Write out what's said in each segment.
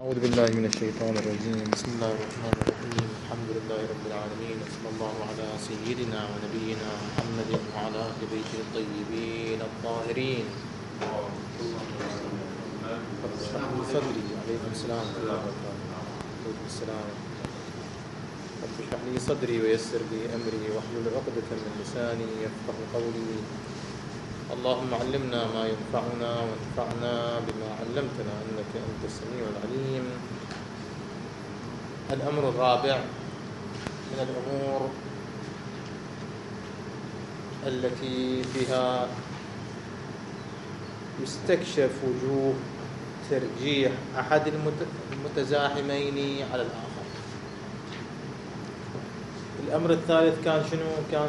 أعوذ بالله من الشيطان الرجيم. بسم الله الرحمن الرحيم. الحمد لله رب العالمين، وصلى الله على سيدنا ونبينا محمد وعلى أهل بيته الطيبين الطاهرين. رب اشرح لي صدري. عليكم السلام ورحمة الله وبركاته. عليكم السلام. رب اشرح لي صدري ويسر لي أمري واحلل عقدة من لساني يفقه قولي. اللهم علمنا ما ينفعنا وانفعنا بما علمتنا إنك أنت السميع العليم. الأمر الرابع من الأمور التي بها يستكشف وجوه ترجيح أحد المتزاحمين على الآخر. الأمر الثالث كان شنو؟ كان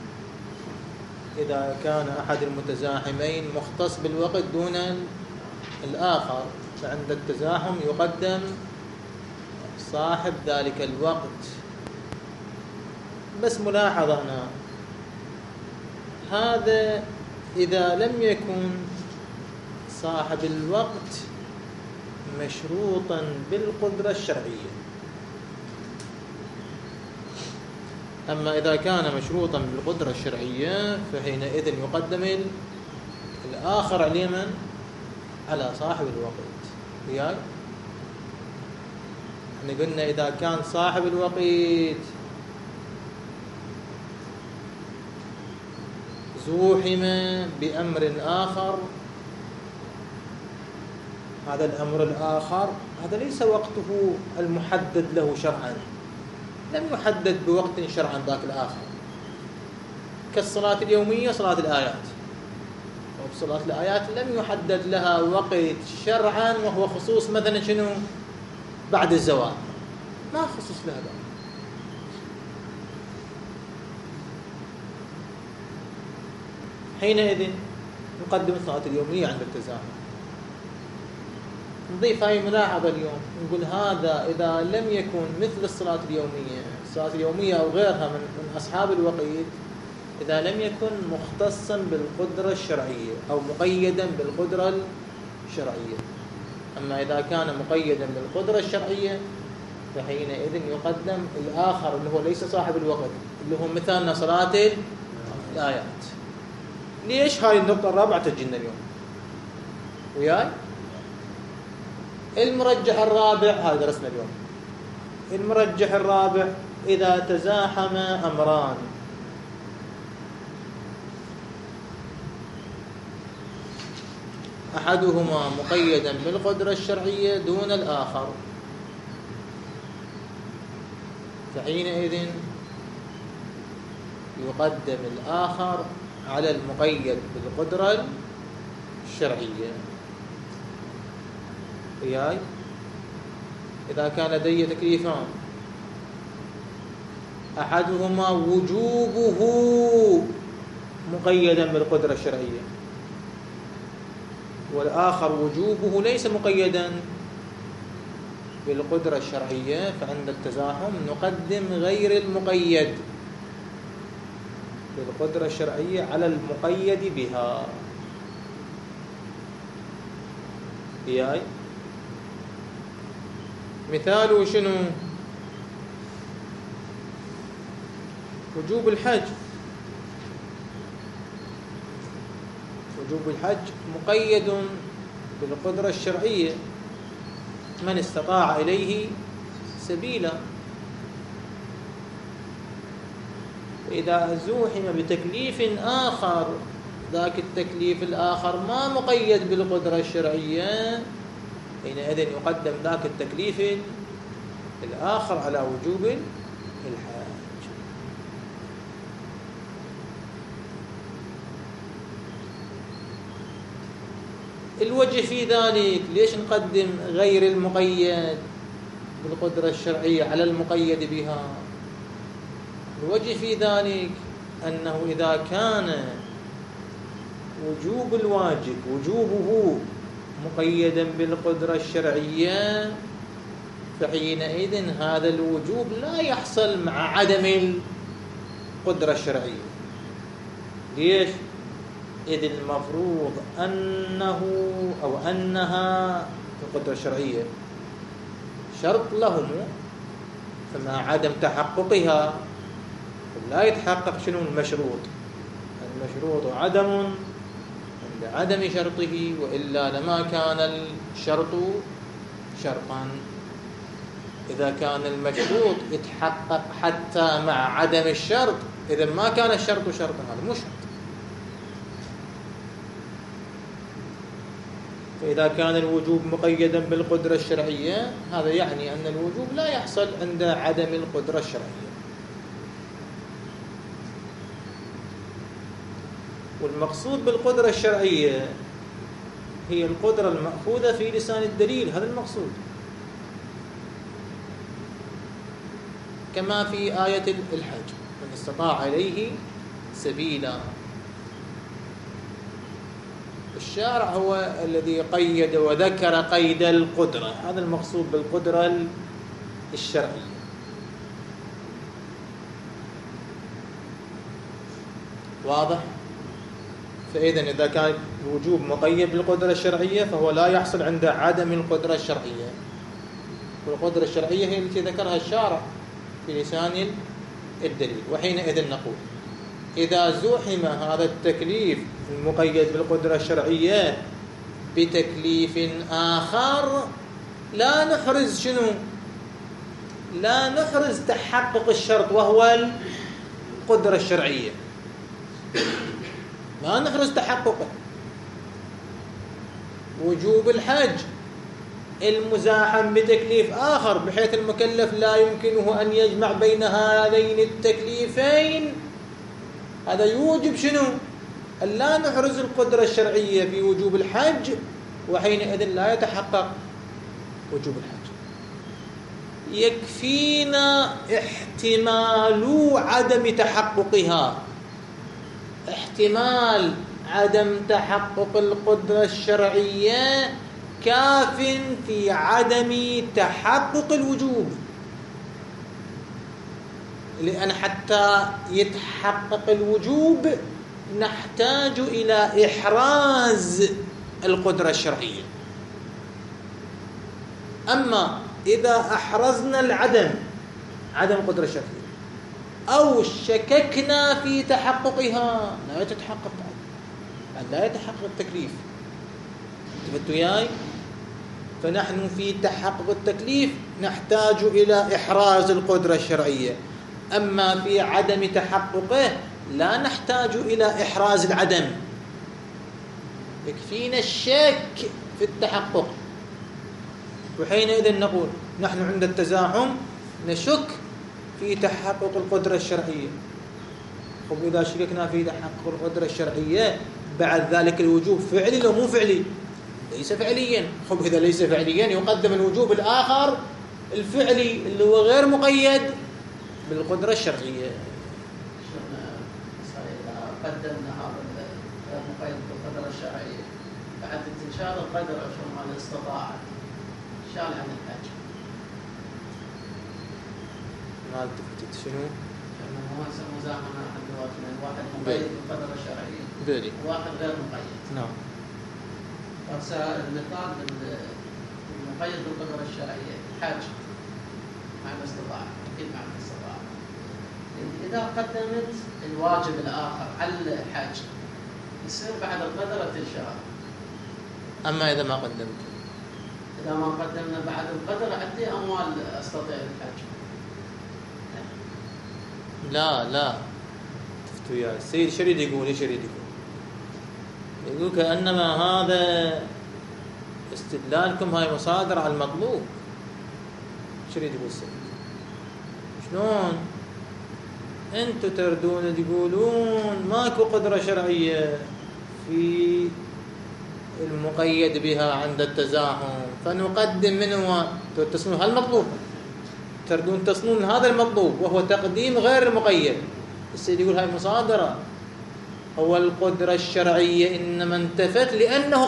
إذا كان أحد المتزاحمين مختص بالوقت دون الآخر، فعند التزاحم يقدم صاحب ذلك الوقت. بس ملاحظة هنا، هذا إذا لم يكن صاحب الوقت مشروطا بالقدرة الشرعية. أما إذا كان مشروطا بالقدرة الشرعية فحينئذ يقدم الآخر على اليمن على صاحب الوقت. وياي احنا قلنا إذا كان صاحب الوقت زوحم بأمر آخر، هذا الأمر الآخر هذا ليس وقته المحدد له شرعا، لم يحدد بوقت شرعا ذاك الآخر، كالصلاة اليومية صلاة الآيات. وبصلاة الآيات لم يحدد لها وقت شرعا، وهو خصوص مثلا شنو؟ بعد الزوال، ما خصوص لها ذلك. حينئذ نقدم الصلاة اليومية عند التزاحم. نضيف هاي ملاحظة اليوم، نقول هذا إذا لم يكن مثل الصلاة اليومية أو غيرها من أصحاب الوقت، إذا لم يكن مختصا بالقدرة الشرعية أو مقيدا بالقدرة الشرعية. أما إذا كان مقيدا بالقدرة الشرعية فحينئذ يقدم الآخر اللي هو ليس صاحب الوقت، اللي هو مثالنا صلاة الآيات. ليش؟ هاي النقطة الرابعة تجينا اليوم. وياي المرجح الرابع، هذا درسنا اليوم. المرجح الرابع إذا تزاحم أمران، أحدهما مقيدا بالقدرة الشرعية دون الآخر، فحينئذ يقدم الآخر على المقيد بالقدرة الشرعية. وياي إذا كان لدي تكليفان، أحدهما وجوبه مقيدا بالقدرة الشرعية، والآخر وجوبه ليس مقيدا بالقدرة الشرعية، فعند التزاحم نقدم غير المقيد بالقدرة الشرعية على المقيد بها. وياي مثاله شنو؟ وجوب الحج. وجوب الحج مقيد بالقدرة الشرعية، من استطاع إليه سبيلا. وإذا زوحم بتكليف آخر، ذاك التكليف الآخر ما مقيد بالقدرة الشرعية، حينئذ يقدم ذاك التكليف الآخر على وجوب الحج. الوجه في ذلك ليش نقدم غير المقيد بالقدرة الشرعية على المقيد بها؟ الوجه في ذلك أنه إذا كان وجوب الواجب وجوبه مقيدا بالقدرة الشرعية، فحينئذ هذا الوجوب لا يحصل مع عدم القدرة الشرعية. ليش؟ إذ المفروض أنه أو أنها في القدرة الشرعية شرط لهم، فمع عدم تحققها لا يتحقق شنو المشروط. المشروط عدم عند عدم شرطه، وإلا لما كان الشرط شرطا. إذا كان المشروط يتحقق حتى مع عدم الشرط، إذا ما كان الشرط شرطا، هذا مو شرط. فإذا كان الوجوب مقيدا بالقدرة الشرعية، هذا يعني أن الوجوب لا يحصل عند عدم القدرة الشرعية. والمقصود بالقدرة الشرعية هي القدرة المأخوذة في لسان الدليل، هذا المقصود، كما في آية الحج: من استطاع إليه سبيلا. الشارع هو الذي قيد وذكر قيد القدرة، هذا المقصود بالقدرة الشرعية. واضح؟ فإذا إذا كان الوجوب مقيد بالقدرة الشرعية فهو لا يحصل عند عدم القدرة الشرعية، والقدرة الشرعية هي التي ذكرها الشارع في لسان الدليل. وحينئذ نقول إذا زحم هذا التكليف المقيد بالقدرة الشرعية بتكليف آخر، لا نحرز شنو؟ لا نحرز تحقق الشرط وهو القدرة الشرعية، ما نحرز تحققه. وجوب الحج المزاحم بتكليف آخر بحيث المكلف لا يمكنه أن يجمع بين هذين التكليفين، هذا يوجب شنو؟ أن لا نحرز القدرة الشرعية في وجوب الحج، وحينئذ لا يتحقق وجوب الحج. يكفينا احتمال عدم تحققها، احتمال عدم تحقق القدرة الشرعية كاف في عدم تحقق الوجوب، لأن حتى يتحقق الوجوب نحتاج إلى إحراز القدرة الشرعية. أما إذا أحرزنا عدم القدرة الشرعية أو شككنا في تحققها، لا يتحقق، لا يتحقق التكليف. انتبهتوا وياي؟ فنحن في تحقق التكليف نحتاج إلى إحراز القدرة الشرعية، أما في عدم تحققه لا نحتاج إلى إحراز العدم، يكفينا الشك في التحقق. وحينئذ نقول نحن عند التزاحم نشك في تحقق القدرة الشرعية. خب إذا شككنا في تحقق القدرة الشرعية بعد ذلك الوجوب فعلي لو مو فعلي؟ ليس فعليا. خب إذا ليس فعليا يقدم الوجوب الآخر الفعلي اللي هو غير مقيد بالقدرة الشرعية. قدمنا هذا المقيد بالقدرة الشرعية بعد انتشار القدرة شو ما استطاع شال عن الحج. ما التفتت شنو؟ لأنه هو مزاحمة عند اثنين، واحد مقيد بالقدرة الشرعية بلي وواحد غير مقيد. نعم. المثال المقيد بالقدرة الشرعية الحج مع الاستطاعة، أكيد مع الاستطاعة. إذا قدمت الواجب الآخر على الحج يصير بعد القدرة تنشال. أما إذا ما قدمت، إذا ما قدمنا بعد القدرة عندي أموال أستطيع الحج. لا تفتوا وياي. السيد شريد يقول يقول كأنما هذا استدلالكم هاي مصادر على المطلوب. شريد يقول السيد شلون انتم تردون تقولون ماكو قدرة شرعية في المقيد بها عند التزاحم، فنقدم منه تصنون هالمطلوب، تردون تصنون هذا المطلوب وهو تقديم غير المقيد. السيد يقول هاي مصادرة، هو القدرة الشرعية إنما انتفت لأنه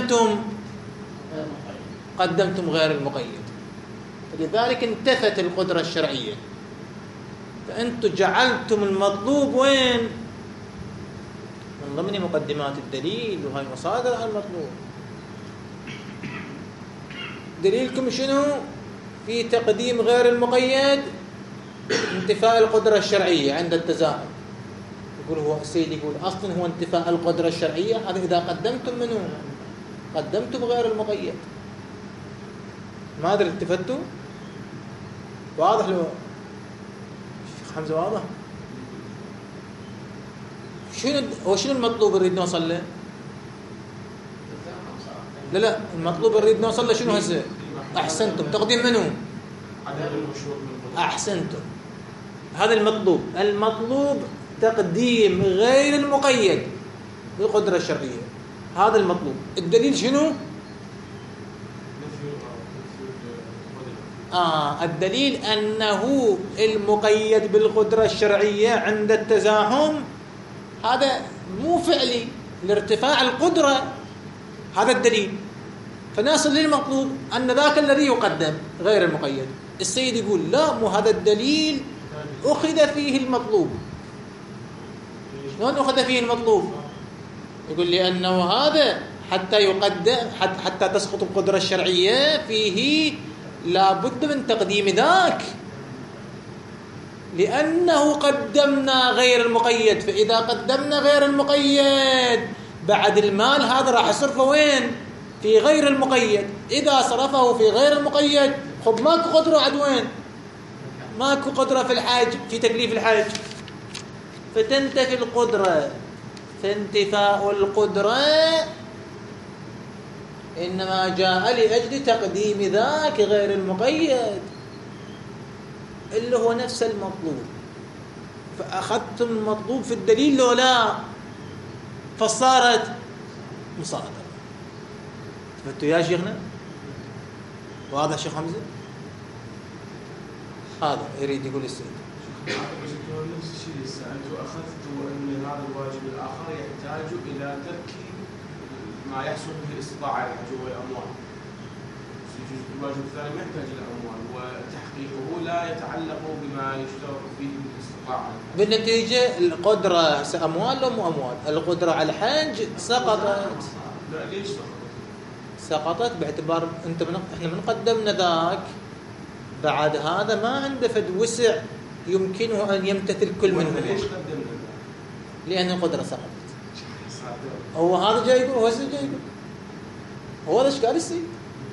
قدمتم غير المقيد، فلذلك انتفت القدرة الشرعية. فأنتم جعلتم المطلوب وين؟ من ضمن مقدمات الدليل، وهي مصادر على المطلوب. دليلكم شنو؟ في تقديم غير المقيد انتفاء القدرة الشرعية عند التزاحم. يقول هو السيد يقول أصلا هو انتفاء القدرة الشرعية هذا إذا قدمتم منه قدمتم غير المقيد. ما أدري التفتوا واضح له الشيخ حمزة واضح؟ شنو المطلوب نريد نوصل له؟ لا المطلوب نريد نوصل له شنو هسه؟ أحسنتم تقديم منو؟ أحسنتم هذا المطلوب تقديم غير المقيد بالقدرة الشرعية. هذا المطلوب. الدليل شنو؟ الدليل أنه المقيد بالقدرة الشرعية عند التزاحم هذا مو فعلي لارتفاع القدرة. هذا الدليل. فنصل للمطلوب أن ذاك الذي يقدم غير المقيد. السيد يقول لا مو هذا الدليل أخذ فيه المطلوب. شلون أخذ فيه المطلوب؟ يقول لأنه هذا حتى يقدم حتى تسقط القدرة الشرعية فيه لا بد من تقديم ذاك لأنه قدمنا غير المقيد. فإذا قدمنا غير المقيد بعد المال هذا راح يصرفه وين؟ في غير المقيد. إذا صرفه في غير المقيد خب ماكو قدرة عد وين؟ ماكو قدرة في الحاج في تكليف الحاج فتنتفي القدرة. فانتفاء القدرة إنما جاء لأجل تقديم ذاك غير المقيد اللي هو نفس المطلوب. فأخذتم المطلوب في الدليل لو لا فصارت مصادرة. فهمتوا يا شيخنا؟ واضح شيخ حمزة؟ هذا يريد يقول السيد. نفس الشيء أنتم أخذتوا أن هذا الواجب الآخر يحتاج إلى ترك ما يحصل به الاستطاعة الحج والأموال. الواجب الثاني ما يحتاج إلى أموال وتحقيقه لا يتعلق بما يشترط فيه بالاستطاعة. بالنتيجة القدرة أموال أو مو أموال؟ القدرة على الحج سقطت. لا ليش سقطت باعتبار احنا من قدمنا ذاك بعد هذا ما عنده فد وسع يمكنه أن يمتثل كل منهم. ليش قدمنا؟ لأن القدرة سقطت. هو هذا جاي يقول هو جاي يقول هو هذا إشكال السيد.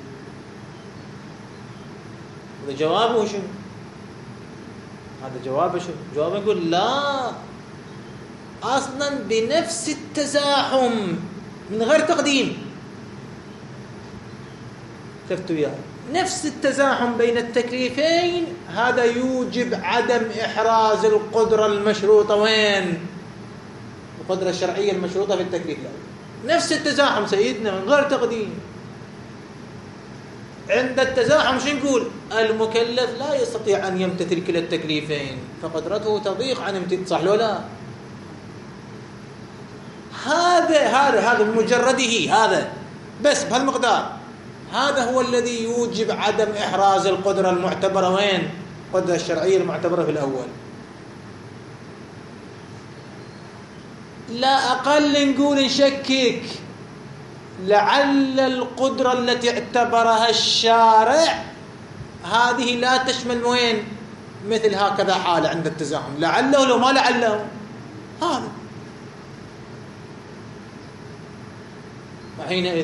هذا جوابه شنو؟ هذا جوابه شنو؟ جوابه يقول لا أصلا بنفس التزاحم من غير تقديم. شفتوا يا نفس التزاحم بين التكليفين هذا يوجب عدم إحراز القدرة المشروطة وين؟ القدرة الشرعية المشروطة في التكليف الأول. نفس التزاحم سيدنا من غير تقديم. عند التزاحم شو نقول؟ المكلف لا يستطيع أن يمتثل كلا التكليفين فقدرته تضيق عن امتثال. صح لو لا؟ هذا بمجرده هذا بس بهالمقدار هذا هو الذي يوجب عدم إحراز القدرة المعتبرة وين؟ القدرة الشرعية المعتبرة في الأول. لا أقل نقول نشكك لعل القدرة التي اعتبرها الشارع هذه لا تشمل وين؟ مثل هكذا حالة عند التزاحم. لعله لو ما لعله هذا. وحينئذ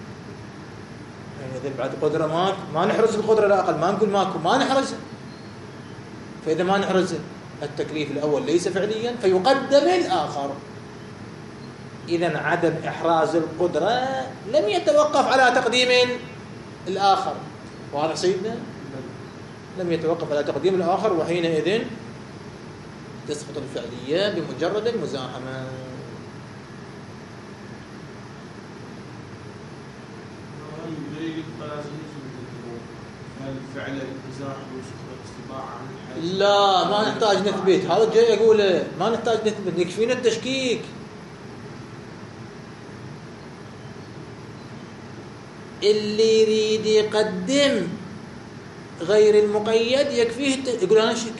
بعد قدرة ما نحرز القدرة لا أقل. ما نقول ماكو ما نحرز. فإذا ما نحرز التكليف الأول ليس فعليا فيقدم الآخر. إذن عدم إحراز القدرة لم يتوقف على تقديم الآخر. واضح سيدنا؟ لم يتوقف على تقديم الآخر وحينئذ تسقط الفعلية بمجرد المزاحمة. لا ما نحتاج نثبت. هذا جاي أقوله ما نحتاج نثبت يكفينا التشكيك. اللي يريد يقدم غير المقيد يكفيه يقول أنا شك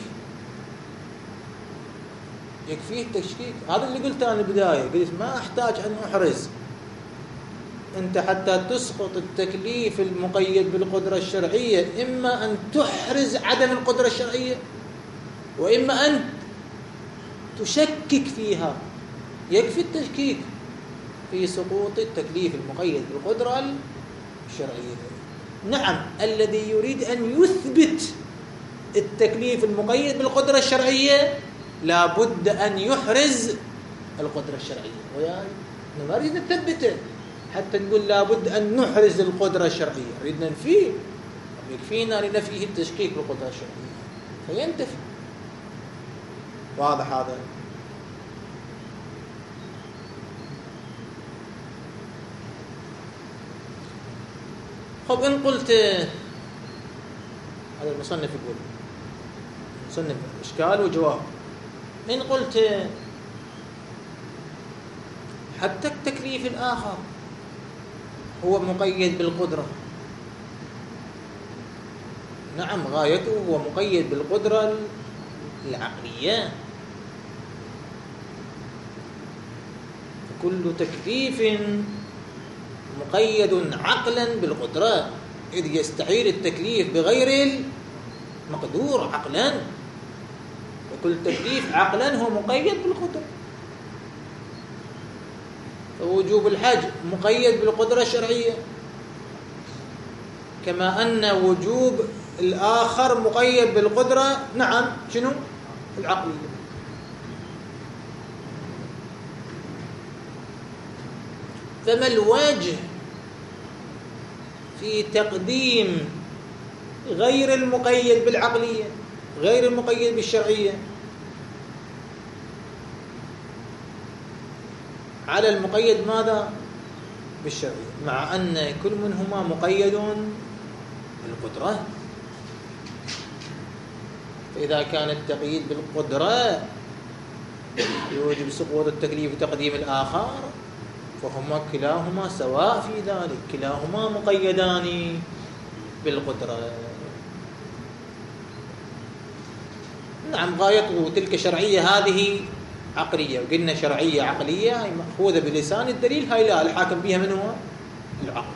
يكفيه التشكيك. هذا اللي قلته أنا البداية قلت ما أحتاج أن أحرز أنت حتى تسقط التكليف المقيد بالقدرة الشرعية إما أن تحرز عدم القدرة الشرعية، وإما أن تشكك فيها. يكفي التشكيك في سقوط التكليف المقيد بالقدرة الشرعية. نعم، الذي يريد أن يثبت التكليف المقيد بالقدرة الشرعية لابد أن يحرز القدرة الشرعية، ويا ما نريد نثبته حتى نقول لابد أن نحرز القدرة الشرعية، نريد ننفيه، يكفينا لنفيه التشكيك بالقدرة الشرعية فينتفي. واضح هذا؟ طب إن قلت هذا المصنف يقول، مصنف إشكال وجواب، إن قلت حتى التكليف الآخر هو مقيد بالقدرة، نعم غايته هو مقيد بالقدرة العقلية، فكل تكليف مقيد عقلا بالقدرة، إذ يستحيل التكليف بغير المقدور عقلا، وكل تكليف عقلا هو مقيد بالقدرة. فوجوب الحج مقيد بالقدرة الشرعية، كما أن وجوب الآخر مقيد بالقدرة نعم شنو؟ العقلية. فما الواجه في تقديم غير المقيد بالعقلية، غير المقيد بالشرعية، على المقيد ماذا؟ بالشرعية، مع أن كل منهما مقيد بالقدرة؟ فإذا كان التقييد بالقدرة يوجب سقوط التكليف وتقديم الآخر، فهما كلاهما سواء في ذلك، كلاهما مقيدان بالقدرة. نعم غايته تلك شرعية هذه عقلية، وقلنا شرعية عقلية هي مأخوذة بلسان الدليل، هاي لا الحاكم بها من هو؟ العقل.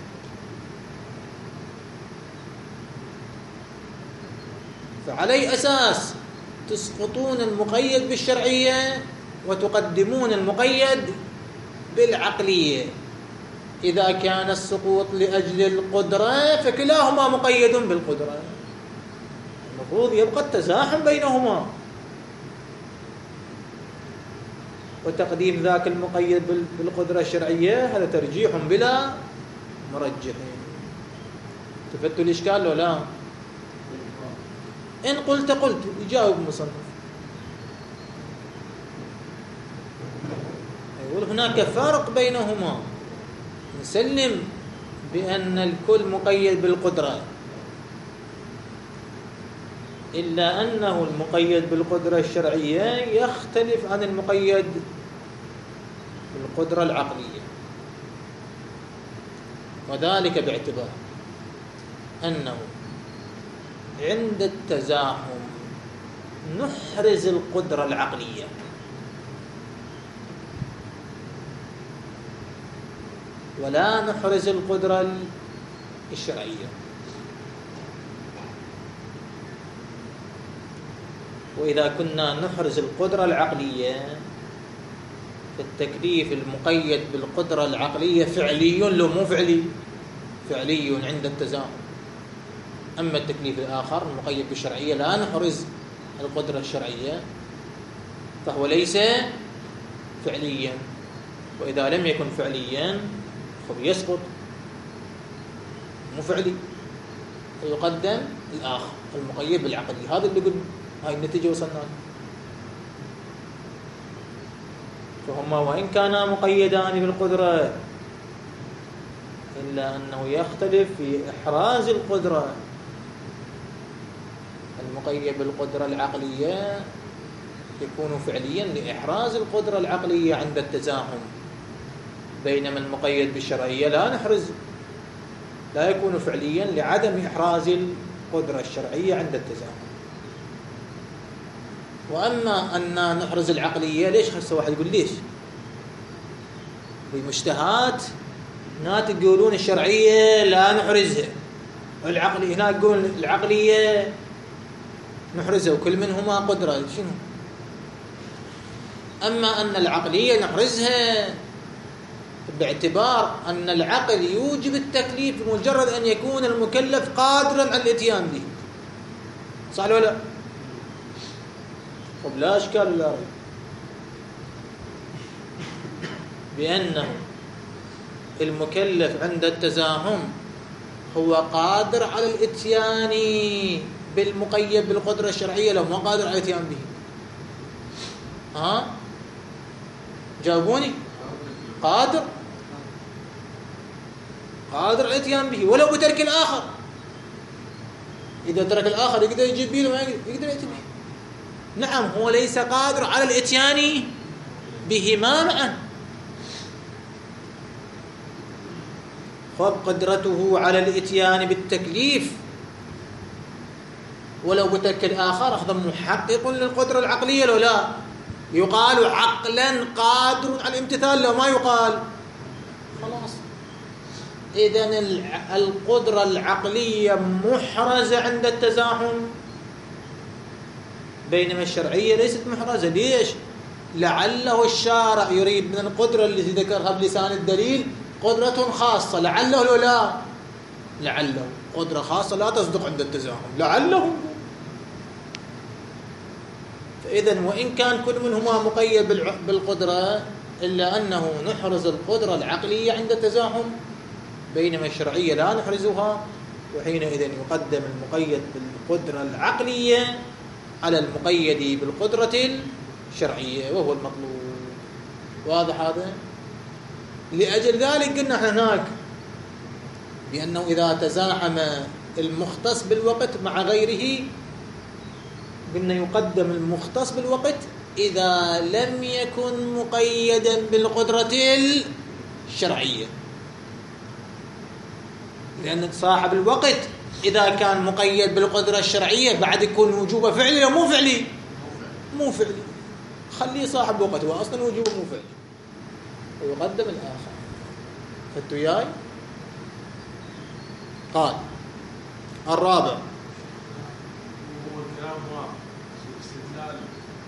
فعلي أساس تسقطون المقيد بالشرعية وتقدمون المقيد بالعقلية. إذا كان السقوط لأجل القدرة فكلاهما مقيد بالقدرة، المفروض يبقى التزاحم بينهما، وتقديم ذاك المقيد بالقدرة الشرعية هذا ترجيح بلا مرجح. تفتوا الإشكال لو لا؟ إن قلت يجاوب المصنف، يقول هناك فرق بينهما، نسلم بأن الكل مقيد بالقدرة، إلا أنه المقيد بالقدرة الشرعية يختلف عن المقيد بالقدرة العقلية، وذلك باعتبار أنه عند التزاحم نحرز القدرة العقلية، ولا نحرز القدرة الشرعية. وإذا كنا نحرز القدرة العقلية فالتكليف المقيد بالقدرة العقلية فعلي لو مو فعلي؟ فعلي عند التزاحم. أما التكليف الآخر المقيد بالشرعية لا نحرز القدرة الشرعية فهو ليس فعليا، وإذا لم يكن فعليا فبيسقط مو فعلي، فيقدم الآخر المقيد بالعقلية. هذا اللي قلنا، هاي النتيجة وصلنا. فهما وإن كانا مقيدان بالقدرة إلا أنه يختلف في إحراز القدرة. المقيد بالقدرة العقلية يكون فعليا لإحراز القدرة العقلية عند التزاحم، بينما المقيد بالشرعية لا نحرز، لا يكون فعليا لعدم إحراز القدرة الشرعية عند التزاحم. وأما أن نحرز العقلية، ليش هسه واحد يقول ليش؟ بمشتهات هنا تقولون الشرعية لا نحرزها، العقلية هنا تقول العقلية نحرزها، وكل منهما قدرة. شنو؟ أما أن العقلية نحرزها باعتبار أن العقل يوجب التكليف بمجرد أن يكون المكلف قادرا على الاتيان به. صح ولا لا؟ طب لا إشكال ولا ريب بأنه المكلف عند التزاحم هو قادر على الاتيان بالمقيد بالقدرة الشرعية لو ما قادر على الاتيان به. ها؟ جاوبوني. قادر على الاتيان به ولو بترك الآخر. إذا ترك الآخر يقدر يجيب به ولا يقدر يأتي به. نعم هو ليس قادر على الاتيان بهما معا. خب قدرته على الاتيان بالتكليف ولو بترك الآخر أخذ محقق للقدرة العقلية لو لا يقال عقلا قادر على الامتثال لو ما يقال خلاص. إذن القدرة العقلية محرزة عند التزاحم بينما الشرعية ليست محرزة. ليش؟ لعله الشارع يريد من القدرة التي ذكرها بلسان الدليل قدرة خاصة، لعله لو لا لعله قدرة خاصة لا تصدق عند التزاحم لعله. فإذن وإن كان كل منهما مقيد بالقدرة إلا أنه نحرز القدرة العقلية عند التزاحم بينما الشرعية لا نحرزها، وحينئذ يقدم المقيد بالقدرة العقلية على المقيد بالقدرة الشرعية وهو المطلوب. واضح هذا؟ لأجل ذلك قلنا هناك بأنه إذا تزاحم المختص بالوقت مع غيره قلنا يقدم المختص بالوقت إذا لم يكن مقيدا بالقدرة الشرعية، لأن صاحب الوقت إذا كان مقيد بالقدرة الشرعية بعد يكون وجوبه فعلي أو مو فعلي؟ مو فعلي. خليه صاحب وقت هو أصلا وجوبه مو فعلي ويقدم الآخر. فهمتوا وياي؟ قال الرابع هو الكلام واضح استدلال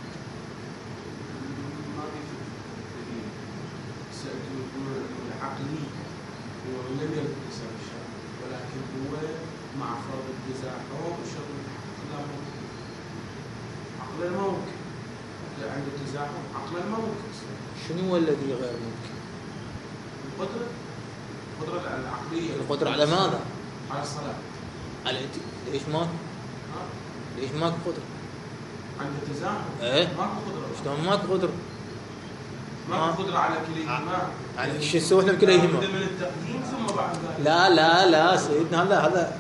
ما في دليل سيكون العقلي هو لم يلتزم الشرع ولكن هو مع فرض التزاحم وشرط لا ممكن عقلا ما ممكن عند التزاحم عقلا ما ممكن. شنو هو الذي غير ممكن؟ القدرة العقلية. القدرة على ماذا؟ على الصلاة. على ليش ماكو؟ ليش ماكو قدرة؟ عند التزاحم ايه ماكو قدرة. شلون ماكو قدرة؟ ماكو قدرة على كليهما. على شو نسوي احنا بكليهما؟ من التقديم ثم بعد ذلك. لا سيدنا هذا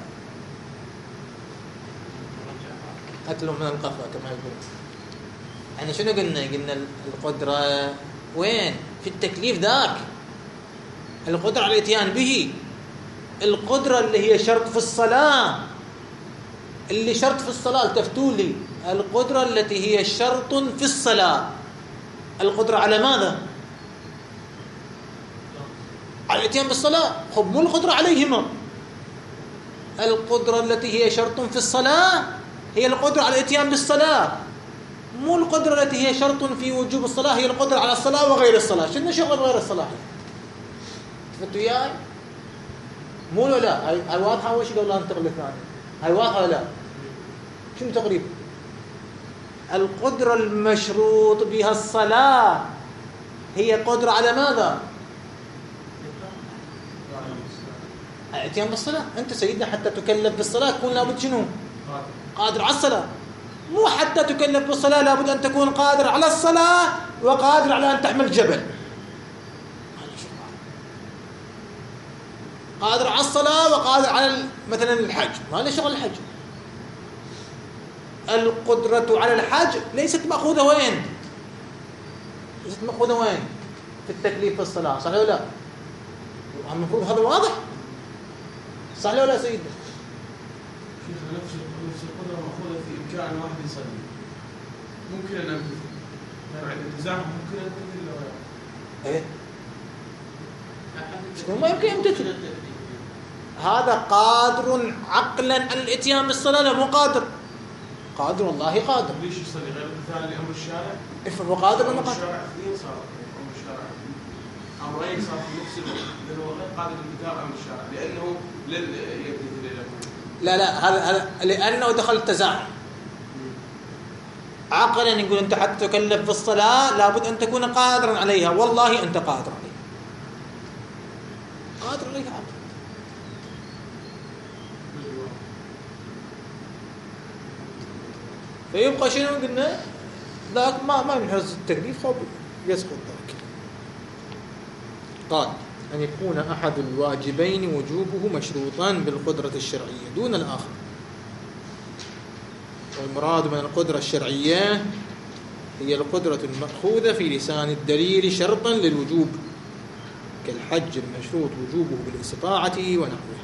أكل من القفا كما يقول. احنا شنو قلنا القدرة وين؟ في التكليف ذاك القدرة على الاتيان به. القدرة اللي هي شرط في الصلاة، اللي شرط في الصلاة التفتوا لي القدرة التي هي شرط في الصلاة القدرة على ماذا؟ على الاتيان بالصلاة. خب مو القدرة عليهما. القدرة التي هي شرط في الصلاة هي القدرة على الاتيان بالصلاة، مو القدرة التي هي شرط في وجوب الصلاة هي القدرة على الصلاة وغير الصلاة. شنو شغل غير الصلاة؟ فهمتوا وياي؟ مو ولا لا؟ هاي واضحة أول شيء قبل لا ننتقل للثاني. هاي واضحة ولا لا؟ شنو تقريبا؟ القدرة المشروط بها الصلاة هي قدرة على ماذا؟ الاتيان بالصلاة. أنت سيدنا حتى تكلف بالصلاة تكون لابد شنو؟ قادر على الصلاة. مو حتى تكلف بالصلاة لابد أن تكون قادر على الصلاة وقادر على أن تحمل جبل. قادر على الصلاة وقادر على مثلا الحج. ما له شغل الحج. القدرة على الحج ليست مأخوذة وين؟ ليست مأخوذة وين؟ في التكليف في الصلاة. صحيح ولا لا؟ المفروض هذا واضح. صحيح ولا سيدنا؟ شيخ نفس القدرة مأخوذة في إمكان واحد يصلي. ممكن أن أمتثل. عند التزاحم ممكن أن أمتثل ولا لا؟ إيه؟ ما يمكن يمتثل. هذا قادر عقلا على الاتيان بالصلاة، لا مو قادر. قادر والله قادر. ليش يصلي غير مثال لأمر الشارع؟ افهم، هو قادر ولا أمر قادر؟ الشارع اثنين صار أمر الشارع أمرين صار في نفس الوقت، لأنه هو غير قادر لامتثال أمر الشارع لأنه لن يمتثل له. لا هذا لأنه دخل التزاحم. عقلا يقول أنت حتى تكلف بالصلاة لابد أن تكون قادرا عليها، والله أنت قادر عليها، قادر عليها عقلا. فيبقى شنو قلنا؟ ذاك ما ينحرز التكليف، خوف يسقط ذاك. قال أن يكون أحد الواجبين وجوبه مشروطا بالقدرة الشرعية دون الآخر. والمراد من القدرة الشرعية هي القدرة المأخوذة في لسان الدليل شرطا للوجوب، كالحج المشروط وجوبه بالاستطاعة ونحوه.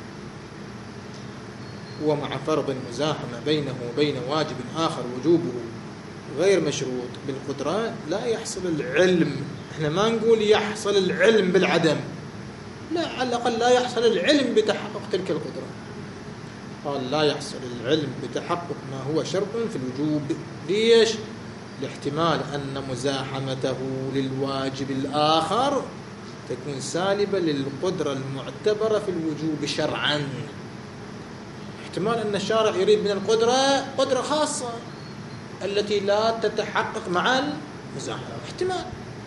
ومع فرض المزاحمة بينه وبين واجب آخر وجوبه غير مشروط بالقدرة لا يحصل العلم. احنا ما نقول يحصل العلم بالعدم، لا، على الأقل لا يحصل العلم بتحقق تلك القدرة. قال لا يحصل العلم بتحقق ما هو شرط في الوجوب. ليش؟ لاحتمال أن مزاحمته للواجب الآخر تكون سالبة للقدرة المعتبرة في الوجوب شرعا. احتمال أن الشارع يريد من القدرة قدرة خاصة التي لا تتحقق مع المزاحمة، احتمال.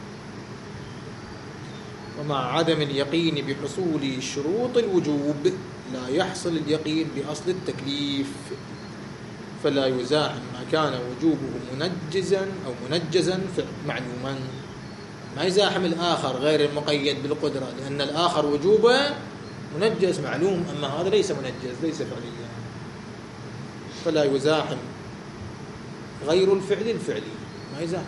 ومع عدم اليقين بحصول شروط الوجوب لا يحصل اليقين بأصل التكليف، فلا يزاحم ما كان وجوبه منجزا معلوما. ما يزاحم الآخر غير المقيد بالقدرة، لأن الآخر وجوبه منجز معلوم، أما هذا ليس منجز، ليس فعليا، فلا يزاحم غير الفعلي ما يزاحم.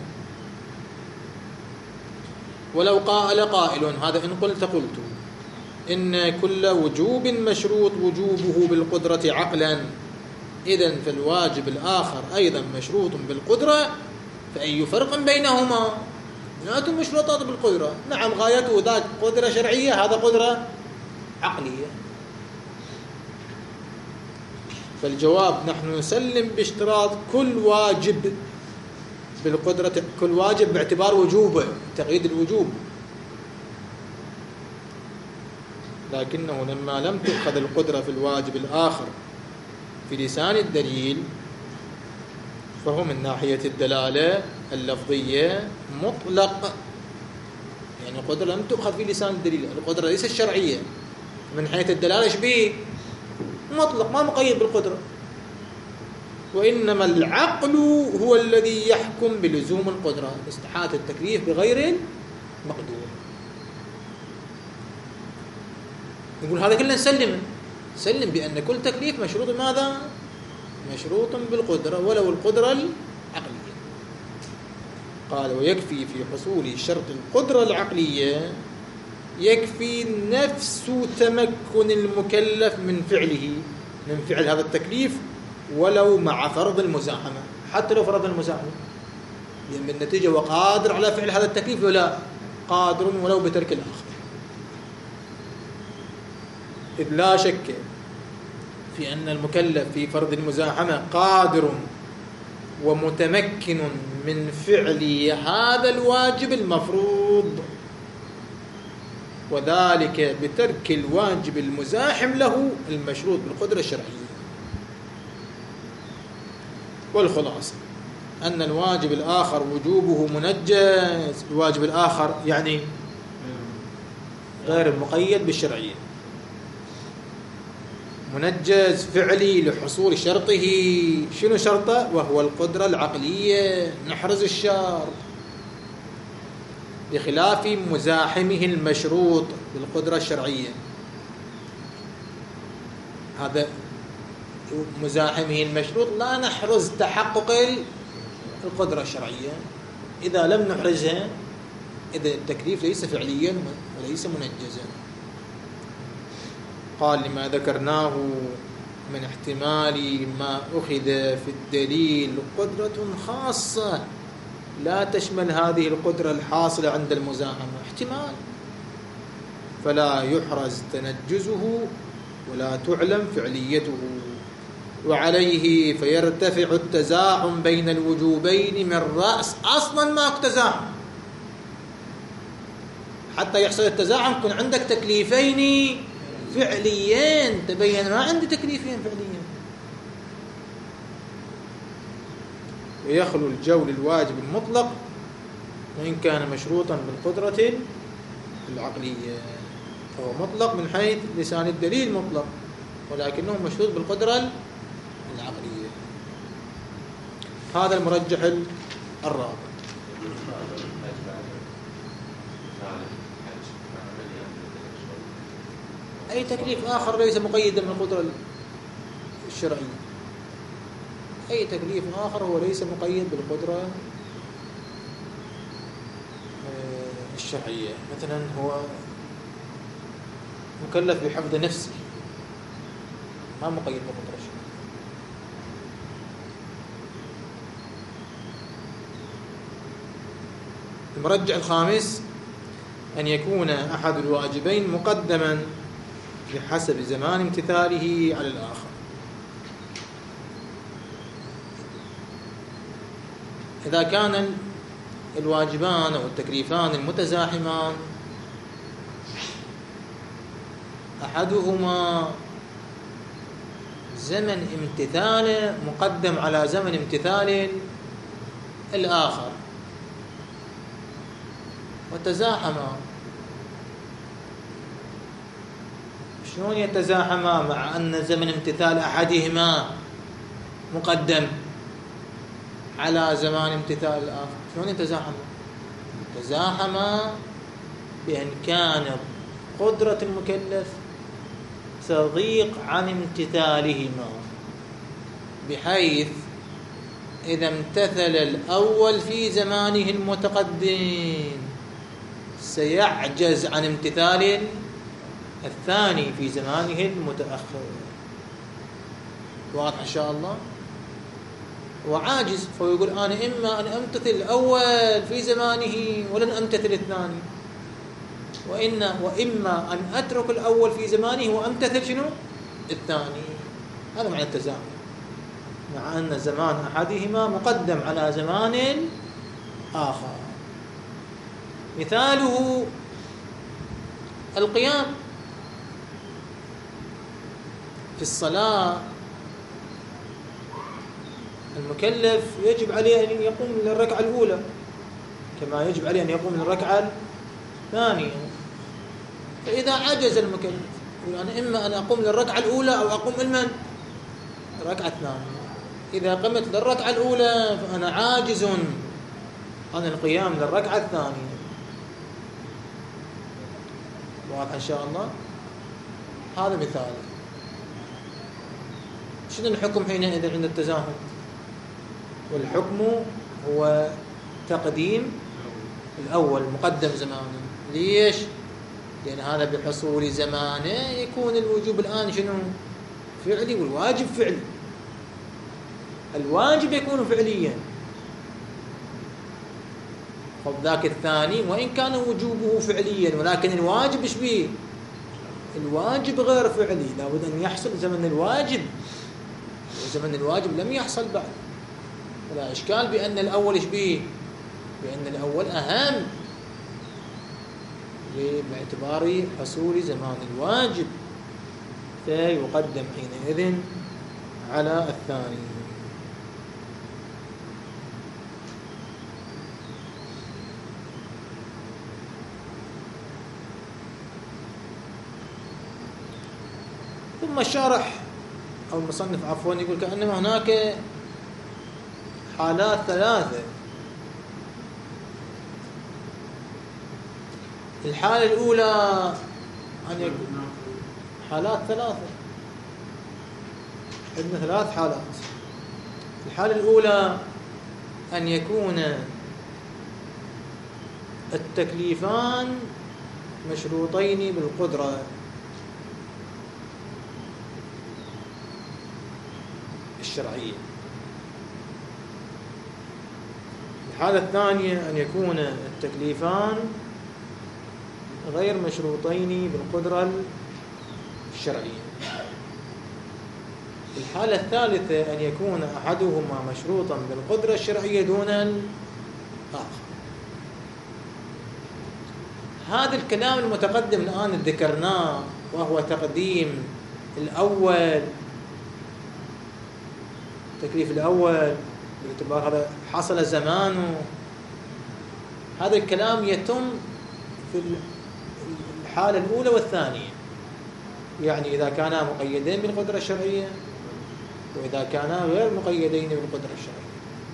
ولو قال قائل، هذا إن قلت إن كل وجوب مشروط وجوبه بالقدرة عقلا، إذن فالواجب الآخر أيضا مشروط بالقدرة، فأي فرق بينهما؟ ذات مشروطات بالقدرة، نعم غايته ذات قدرة شرعية، هذا قدرة عقلية. فالجواب نحن نسلم باشتراط كل واجب بالقدرة، كل واجب باعتبار وجوبه، تقييد الوجوب. لكنه لما لم تؤخذ القدرة في الواجب الآخر في لسان الدليل، فهو من ناحية الدلالة اللفظية مطلق، يعني القدرة لم تؤخذ في لسان الدليل، القدرة ليست الشرعية، من حيث الدلالة إيش به؟ مطلق، ما مقيد بالقدرة. وإنما العقل هو الذي يحكم بلزوم القدرة، استحالة التكليف بغير المقدور. نقول هذا كله نسلم بأن كل تكليف مشروط ماذا؟ مشروط بالقدرة، ولو القدرة العقلية. قال ويكفي في حصول شرط القدرة العقلية، يكفي نفس تمكن المكلف من فعل هذا التكليف، ولو مع فرض المزاحمة، حتى لو فرض المزاحمة، لأن النتيجة وقادر على فعل هذا التكليف ولا قادر ولو بترك الآخر. إذ لا شك في أن المكلف في فرض المزاحمة قادر ومتمكن من فعل هذا الواجب المفروض، وذلك بترك الواجب المزاحم له المشروط بالقدرة الشرعية. والخلاصة أن الواجب الآخر وجوبه منجز، الواجب الآخر يعني غير المقيد بالشرعية، منجز فعلي لحصول شرطه. شنو شرطه؟ وهو القدرة العقلية، نحرز الشرط، بخلاف مزاحمه المشروط بالقدرة الشرعية. هذا مزاحمه المشروط لا نحرز تحقق القدرة الشرعية، إذا لم نحرزها إذا التكليف ليس فعليا وليس منجزا. قال لما ذكرناه من احتمال ما أخذ في الدليل قدرة خاصة لا تشمل هذه القدرة الحاصلة عند المزاحمة، احتمال فلا يحرز تنجزه ولا تعلم فعليته، وعليه فيرتفع التزاحم بين الوجوبين من رأس. أصلا ماكو تزاحم، حتى يحصل التزاحم يكون عندك تكليفين فعليين. تبين ما عندي تكليفين فعليين. ويخلو الجول الواجب المطلق وإن كان مشروطا بالقدرة العقلية، فهو مطلق من حيث لسان الدليل مطلق، ولكنه مشروط بالقدرة العقلية. هذا المرجح الرابع. أي تكليف آخر ليس مقيدا بالقدرة الشرعية. أي تكليف آخر هو ليس مقيد بالقدرة الشرعية. مثلا هو مكلف بحفظ نفسه، ما مقيد بالقدرة الشرعية. المرجع الخامس أن يكون أحد الواجبين مقدما بحسب زمان امتثاله على الآخر. إذا كان الواجبان أو التكليفان المتزاحمان أحدهما زمن امتثاله مقدم على زمن امتثال الآخر وتزاحما، شلون يتزاحما مع أن زمن امتثال أحدهما مقدم على زمان امتثال الآخر؟ شلون يتزاحما؟ تزاحما بأن كان قدرة المكلف تضيق عن امتثالهما، بحيث إذا امتثل الأول في زمانه المتقدم سيعجز عن امتثال الثاني في زمانه المتأخر. واضح إن شاء الله؟ وعاجز، فيقول أنا إما أن أمتثل الأول في زمانه ولن أمتثل الثاني، وإما أن أترك الأول في زمانه وأمتثل شنو؟ الثاني. هذا معنى التزاحم، مع أن زمان أحدهما مقدم على زمان آخر. مثاله القيام في الصلاة. المكلف يجب عليه أن يقوم للركعة الأولى كما يجب عليه أن يقوم للركعة الثانية. فإذا عجز المكلف يقول أنا إما أن أقوم للركعة الأولى أو أقوم لمن؟ الركعة الثانية. إذا قمت للركعة الأولى فأنا عاجز عن القيام للركعة الثانية. واضح إن شاء الله؟ هذا مثال. شنو الحكم حينئذ عند التزاحم؟ والحكم هو تقديم الأول مقدم زمانه. ليش؟ لأن هذا بحصول زمانه يكون الوجوب الآن شنو؟ فعلي، والواجب فعلي. الواجب يكون فعليا، فذاك الثاني وإن كان وجوبه فعليا ولكن الواجب ايش بيه؟ الواجب غير فعلي، لابد أن يحصل زمن الواجب، وزمن الواجب لم يحصل بعد. ولا إشكال بأن الأول ايش بيه؟ بأن الأول أهم باعتبار حصول زمان الواجب، فيقدم حينئذ على الثاني. ثم الشارح أو المصنف عفوا يقول كأنما هناك حالات ثلاثة. الحالة الأولى أن يكون حالات ثلاثة، عندنا ثلاث حالات. الحالة الأولى أن يكون التكليفان مشروطين بالقدرة الشرعية. الحالة الثانية أن يكون التكليفان غير مشروطين بالقدرة الشرعية. الحالة الثالثة أن يكون أحدهما مشروطا بالقدرة الشرعية دون الآخر. هذا الكلام المتقدم الآن ذكرناه، وهو تقديم الأول، تكليف الأول باعتبار هذا حصل زمانه. هذا الكلام يتم في الحالة الأولى والثانية، يعني إذا كانا مقيدين بالقدرة الشرعية وإذا كانا غير مقيدين بالقدرة الشرعية.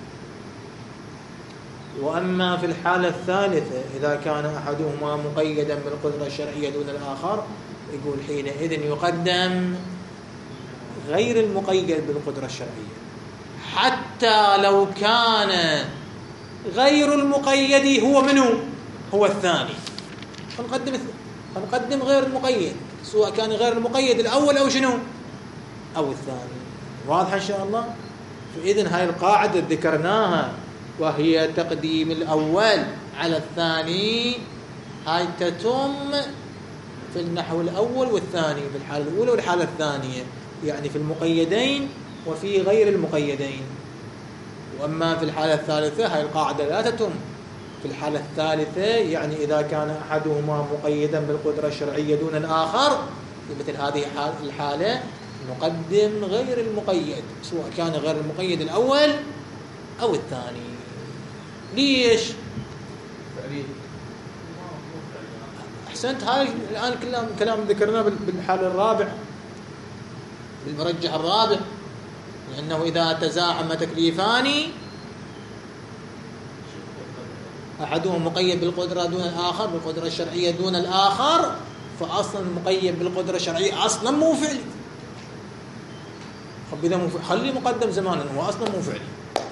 وأما في الحالة الثالثة إذا كان أحدهما مقيدا بالقدرة الشرعية دون الآخر، يقول حينئذ يقدم غير المقيد بالقدرة الشرعية، حتى لو كان غير المقيد هو منه هو الثاني، فنقدم غير المقيد، سواء كان غير المقيد الأول أو شنو أو الثاني. واضح إن شاء الله؟ فإذن هاي القاعدة ذكرناها، وهي تقديم الأول على الثاني، هاي تتم في النحو الأول والثاني، في الحالة الأولى والحالة الثانية، يعني في المقيدين وفي غير المقيدين. وأما في الحالة الثالثة هاي القاعدة لا تتم في الحالة الثالثة، يعني إذا كان أحدهما مقيدا بالقدرة الشرعية دون الآخر، في مثل هذه الحالة نقدم غير المقيد، سواء كان غير المقيد الأول أو الثاني. ليش؟ أحسنت. هاي الآن كلام ذكرناه بالحالة الرابعة، بالمرجح الرابع، لأنه إذا تزاحم تكليفان أحدهم مقيد بالقدرة دون الآخر، بالقدرة الشرعية دون الآخر، فأصلا المقيد بالقدرة الشرعية أصلا مو فعلي. خلي مقدم زمانا، هو أصلا مو فعلي.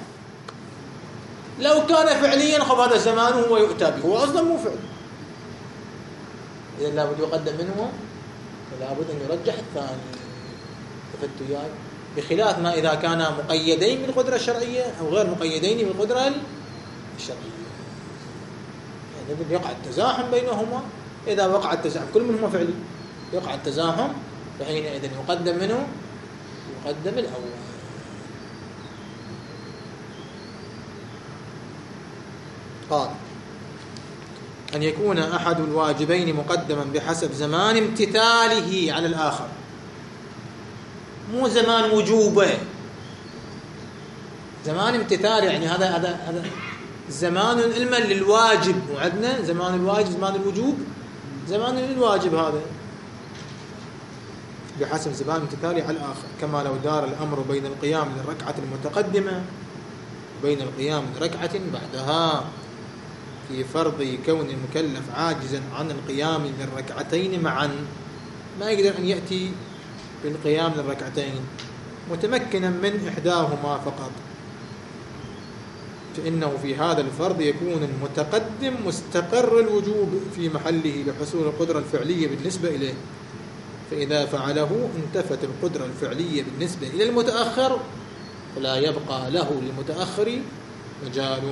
لو كان فعليا هذا زمانه هو يؤتى به، هو أصلا مو فعلي. إذا لابد يقدم منه، فلابد أن يرجح الثاني. تفتوا وياي؟ بخلاف ما إذا كانا مقيدين بالقدرة الشرعية أو غير مقيدين بالقدرة الشرعية، يعني يقع التزاحم بينهما. إذا وقع التزاحم كل منهما فعلي، يقع التزاحم، فحينئذ يقدم منه يقدم الأول. قال: أن يكون أحد الواجبين مقدما بحسب زمان امتثاله على الآخر، مو زمان وجوبه، زمان امتثال، يعني هذا زمان علما للواجب، وعندنا زمان الواجب زمان الوجوب، زمان للواجب هذا بحسب زمان امتثاله على الآخر. كما لو دار الأمر بين القيام للركعة المتقدمة وبين القيام لركعة بعدها، في فرض كون المكلف عاجزا عن القيام للركعتين معا، ما يقدر أن يأتي بالقيام للركعتين، متمكنا من إحداهما فقط، فإنه في هذا الفرض يكون المتقدم مستقر الوجوب في محله لحصول القدرة الفعلية بالنسبة إليه، فإذا فعله انتفت القدرة الفعلية بالنسبة إلى المتأخر، فلا يبقى له للمتأخر مجال.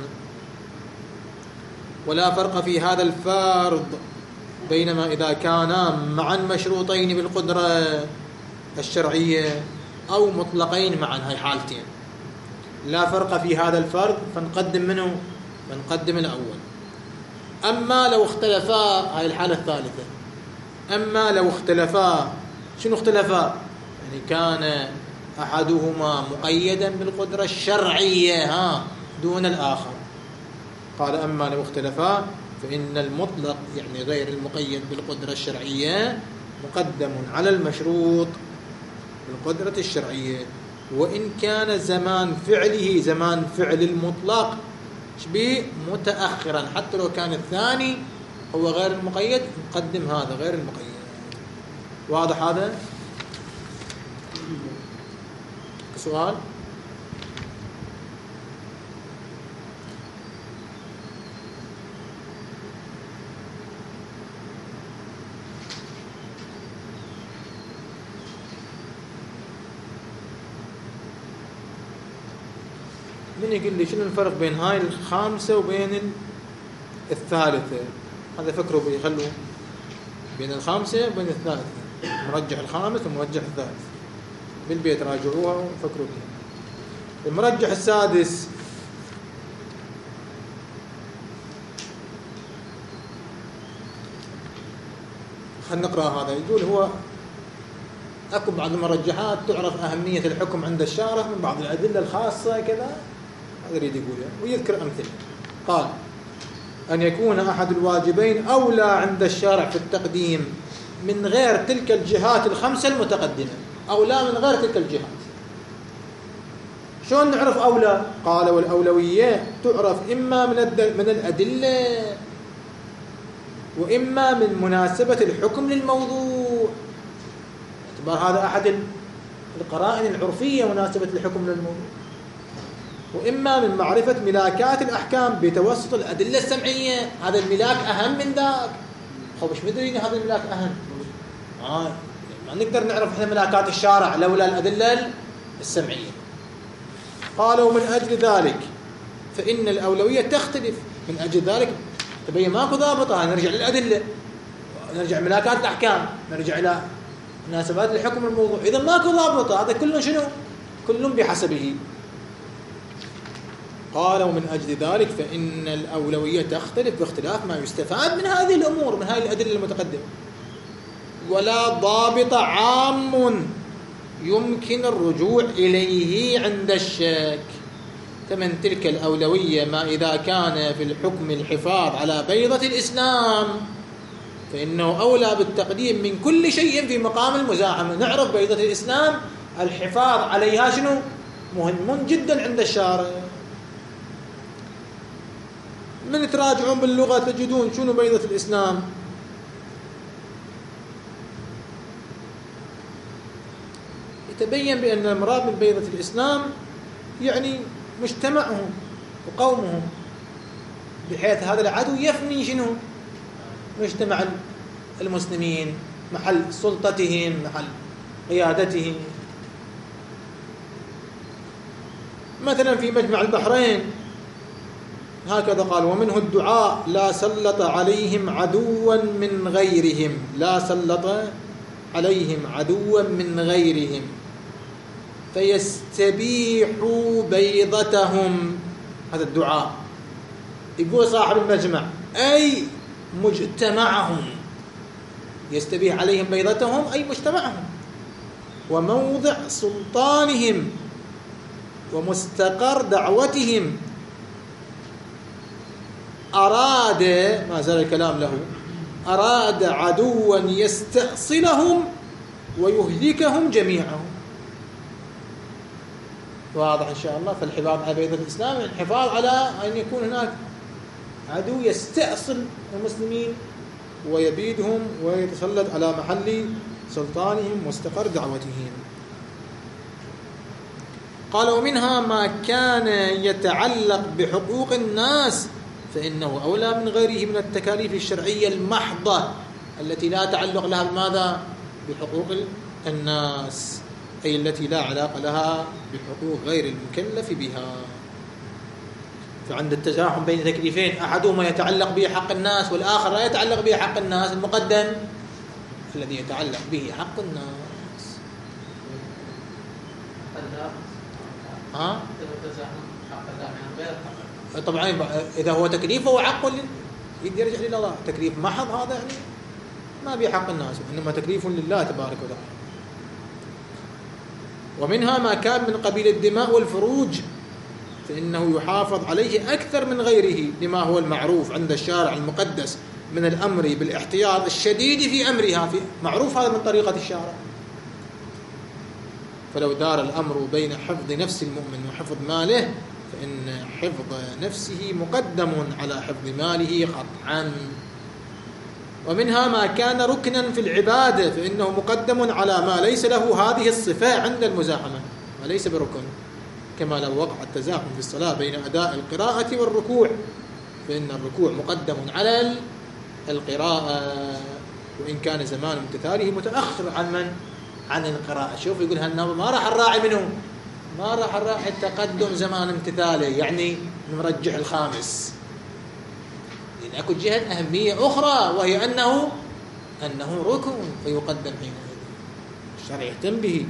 ولا فرق في هذا الفرض بينما إذا كانا معا مشروطين بالقدرة الشرعية أو مطلقين معا، هاي حالتين. لا فرق في هذا الفرض، فنقدم منه فنقدم الأول. أما لو اختلفا، هاي الحالة الثالثة، أما لو اختلفا، شنو اختلفا؟ يعني كان أحدهما مقيدا بالقدرة الشرعية دون الآخر. قال: أما لو اختلفا فإن المطلق، يعني غير المقيد بالقدرة الشرعية، مقدم على المشروط بالقدرة الشرعية، وإن كان زمان فعله زمان فعل المطلق شبيه متأخرا، حتى لو كان الثاني هو غير المقيد نقدم هذا غير المقيد. واضح هذا؟ سؤال؟ من يقول لي شنو الفرق بين هاي الخامسة وبين الثالثة؟ هذا فكروا بيخلوا بين الخامسة وبين الثالثة، مرجح الخامس ومرجح الثالث، بالبيت راجعوها وفكروا بها. المرجح السادس خلينا نقرأ هذا. يقول هو أكو بعض المرجحات تعرف أهمية الحكم عند الشارع من بعض الأدلة الخاصة كذا، هذا يريد يقوله ويذكر أمثلة. قال أن يكون أحد الواجبين أولى عند الشارع في التقديم من غير تلك الجهات الخمسة المتقدمة. أولى من غير تلك الجهات. شلون نعرف أولى؟ قال والأولوية تعرف إما من الأدلة وإما من مناسبة الحكم للموضوع. اعتبار هذا أحد القرائن العرفية مناسبة الحكم للموضوع. وإما من معرفة ملاكات الأحكام بتوسط الأدلة السمعية. هذا الملاك أهم من ذاك. خب مش مدري هذا الملاك أهم. ما نقدر نعرف إحنا ملاكات الشارع لولا الأدلة السمعية. قالوا من أجل ذلك فإن الأولوية تختلف. من أجل ذلك تبين ماكو ضابطة. نرجع للأدلة، نرجع ملاكات الأحكام، نرجع إلى مناسبات الحكم الموضوع. إذا ماكو ضابطة، هذا كله شنو؟ كل بحسبه. قالوا من أجل ذلك فإن الأولوية تختلف باختلاف ما يستفاد من هذه الأمور، من هذه الأدلة المتقدمة. ولا ضابط عام يمكن الرجوع إليه عند الشك. فمن تلك الأولوية ما إذا كان في الحكم الحفاظ على بيضة الإسلام فإنه أولى بالتقديم من كل شيء في مقام المزاحمة. نعرف بيضة الإسلام الحفاظ عليها شنو؟ مهم جدا عند الشارع. من تراجعون باللغة تجدون شنو بيضة الإسلام. يتبين بأن المراد من بيضة الإسلام يعني مجتمعهم وقومهم، بحيث هذا العدو يفني شنو؟ مجتمع المسلمين، محل سلطتهم، محل قيادتهم. مثلا في مجمع البحرين هكذا قال ومنه الدعاء لا سلط عليهم عدوا من غيرهم. لا سلط عليهم عدوا من غيرهم فيستبيحوا بيضتهم. هذا الدعاء يقول صاحب المجمع أي مجتمعهم، يستبيح عليهم بيضتهم أي مجتمعهم وموضع سلطانهم ومستقر دعوتهم. أراد، ما زال الكلام له، أراد عدوا يستأصلهم ويهلكهم جميعهم. واضح إن شاء الله. فالحفاظ على بيضة الإسلام الحفاظ على أن يكون هناك عدو يستأصل المسلمين ويبيدهم ويتسلط على محل سلطانهم واستقر دعوتهم. قال ومنها ما كان يتعلق بحقوق الناس فإنه أولى من غيره من التكاليف الشرعية المحضة التي لا تعلق لها بماذا؟ بحقوق الناس، أي التي لا علاقة لها بحقوق غير المكلف بها. فعند التزاحم بين تكليفين أحدهما يتعلق به حق الناس والآخر لا يتعلق به حق الناس، المقدم الذي يتعلق به حق الناس. طبعا إذا هو تكليف هو حق يرجع لله. تكليف محض هذا يعني ما به حق الناس، إنما تكليف لله تبارك وتعالى. ومنها ما كان من قبيل الدماء والفروج فإنه يحافظ عليه أكثر من غيره لما هو المعروف عند الشارع المقدس من الأمر بالاحتياط الشديد في أمرها. في معروف هذا من طريقة الشارع. فلو دار الأمر بين حفظ نفس المؤمن وحفظ ماله فإن حفظ نفسه مقدم على حفظ ماله قطعا. ومنها ما كان ركنا في العبادة فإنه مقدم على ما ليس له هذه الصفة عند المزاحمة وليس بركن، كما لو وقع التزاحم في الصلاة بين أداء القراءة والركوع فإن الركوع مقدم على القراءة وإن كان زمان امتثاله متأخر عن من؟ عن القراءة. شوف يقول هالنظر ما راح الراعي منه، ما راح الراعي التقدم زمان امتثاله، يعني نرجح الخامس. يعني أكو جهة أهمية أخرى، وهي أنه ركن فيقدم حينئذ، الشرع يهتم به.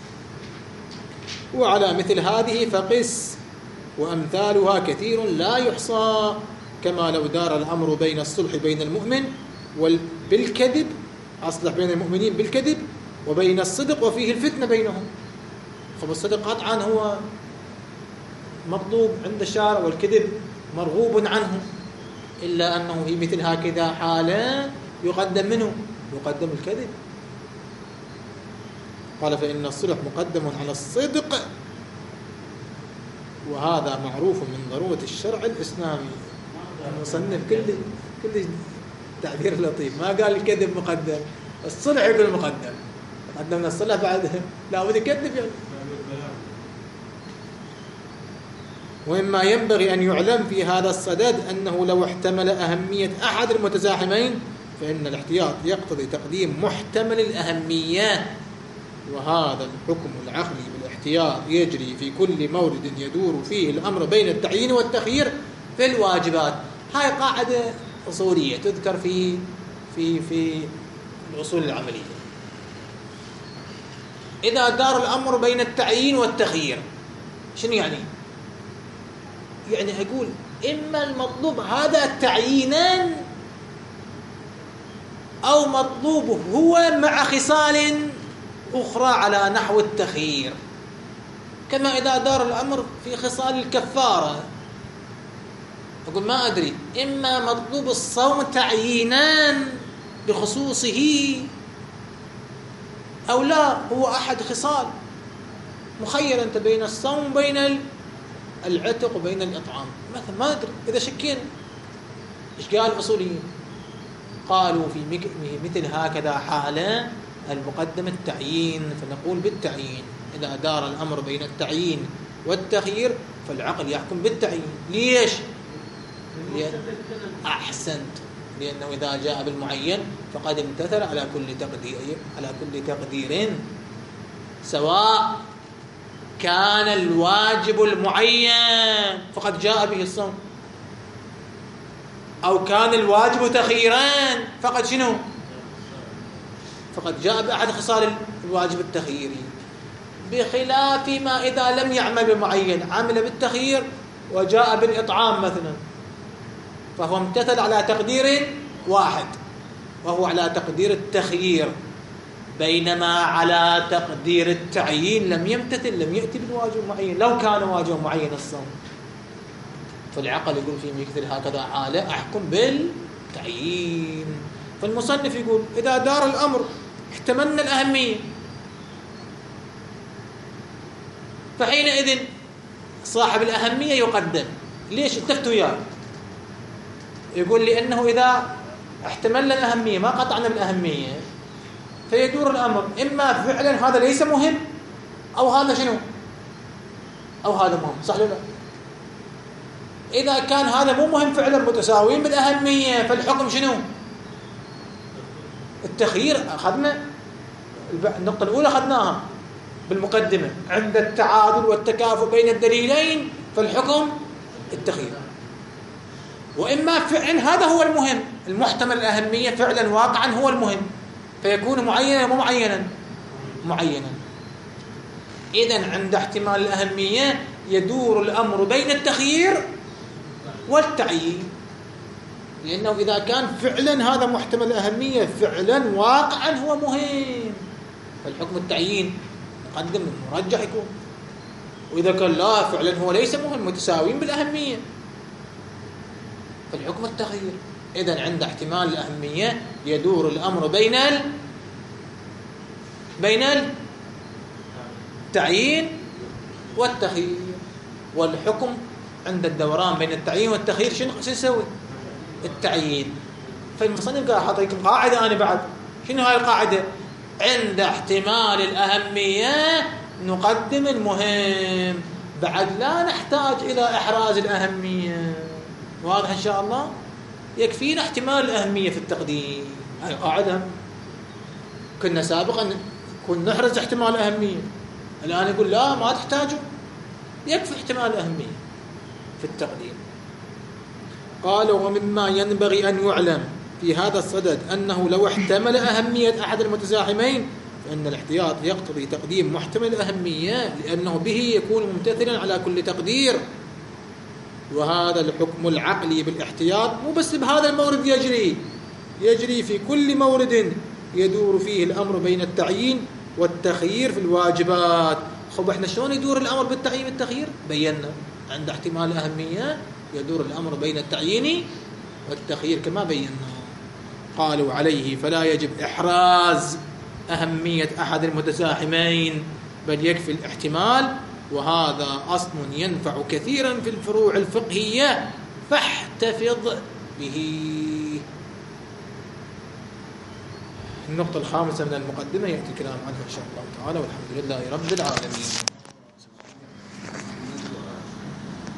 وعلى مثل هذه فقس، وأمثالها كثير لا يحصى، كما لو دار الأمر بين الصلح بين المؤمن بالكذب، أصلح بين المؤمنين بالكذب، وبين الصدق وفيه الفتنة بينهم. فالصدق قطعا هو مطلوب عند الشارع، والكذب مرغوب عنه، إلا أنه في مثل هكذا حالة يقدم منه، يقدم الكذب. قال فإن الصلح مقدم على الصدق، وهذا معروف من ضرورة الشرع الإسلامي. المصنف كل تعبير لطيف، ما قال الكذب مقدم، الصلح يقول مقدم، قدمنا الصلح بعد لا بد يكذب يعني. ومما ينبغي أن يعلم في هذا الصدد أنه لو احتمل أهمية أحد المتزاحمين فإن الاحتياط يقتضي تقديم محتمل الأهمية، وهذا الحكم العقلي بالاحتياط يجري في كل مورد يدور فيه الأمر بين التعيين والتخيير في الواجبات. هاي قاعدة أصولية تذكر في الأصول العملية. إذا دار الأمر بين التعيين والتخيير شنو يعني؟ يعني أقول إما المطلوب هذا التعيينان، أو مطلوب هو مع خصال أخرى على نحو التخيير، كما إذا دار الأمر في خصال الكفارة، أقول ما أدري إما مطلوب الصوم تعيينان بخصوصه، أو لا هو أحد خصال، مخير أنت بين الصوم وبين العتق وبين الإطعام مثلا، ما أدري. إذا شكين إيش قال الأصوليين؟ قالوا في مثل هكذا حالة المقدم التعيين، فنقول بالتعيين. إذا دار الأمر بين التعيين والتخيير فالعقل يحكم بالتعيين. ليش؟ أحسنت، لأنه إذا جاء بالمعين فقد امتثل على كل تقدير، سواء كان الواجب المعين فقد جاء به الصوم، أو كان الواجب تخييران فقد شنو؟ فقد جاء بأحد خصال الواجب التخييري، بخلاف ما إذا لم يعمل بالمعين، عمل بالتخيير وجاء بالإطعام مثلا، فهو امتثل على تقدير واحد وهو على تقدير التخيير، بينما على تقدير التعيين لم يمتثل، لم يأتي بالواجب المعين. لو كان واجب معين الصوم، فالعقل يقول في مثل هكذا حالة أحكم بالتعيين. فالمصنف يقول إذا دار الأمر احتملنا الأهمية، فحينئذ صاحب الأهمية يقدم. ليش؟ اتفقتوا وياه. يقول لأنه إذا احتملنا الأهمية ما قطعنا بالأهمية، فيدور الأمر إما فعلا هذا ليس مهم، أو هذا شنو؟ أو هذا مهم، صح ولا لا؟ إذا كان هذا مو مهم فعلا متساويين بالأهمية، فالحكم شنو؟ التخيير. أخذنا النقطة الأولى أخذناها بالمقدمة، عند التعادل والتكافؤ بين الدليلين فالحكم التخيير. وإما فعلا هذا هو المهم، المحتمل الأهمية فعلا واقعا هو المهم، فيكون معينا مو معينا. إذن عند احتمال الأهمية يدور الأمر بين التخيير والتعيين، لأنه إذا كان فعلا هذا محتمل الأهمية فعلا واقعا هو مهم، فالحكم التعيين مقدم مرجح يكون. وإذا كان لا فعلا هو ليس مهم متساويين بالأهمية فالحكم التخيير. إذن عند احتمال الأهمية يدور الأمر بين التعيين والتخيير، والحكم عند الدوران بين التعيين والتخيير شنو يسوي؟ التعيين. فالمصنف قال حاطيكم قاعدة أنا بعد. شنو هاي القاعدة؟ عند احتمال الأهمية نقدم المهم، بعد لا نحتاج إلى إحراز الأهمية. واضح إن شاء الله؟ يكفينا احتمال الأهمية في التقديم. هاي قاعدة كنا سابقا كنا نحرز احتمال الأهمية، الآن يقول لا ما تحتاجوا، يكفي احتمال الأهمية في التقديم. قال ومما ينبغي أن يعلم في هذا الصدد أنه لو احتمل أهمية أحد المتزاحمين فإن الاحتياط يقتضي تقديم محتمل الأهمية، لأنه به يكون ممتثلا على كل تقدير. وهذا الحكم العقلي بالاحتياط مو بس بهذا المورد يجري في كل مورد يدور فيه الأمر بين التعيين والتخيير في الواجبات. خب احنا شلون يدور الأمر بالتعيين والتخيير؟ بينا عند احتمال الأهمية يدور الأمر بين التعيين والتخيير كما بينا. قالوا عليه فلا يجب إحراز أهمية أحد المتزاحمين بل يكفي الاحتمال، وهذا أصل ينفع كثيرا في الفروع الفقهية فاحتفظ به. النقطة الخامسة من المقدمة يأتي الكلام عنها إن شاء الله تعالى، والحمد لله رب العالمين.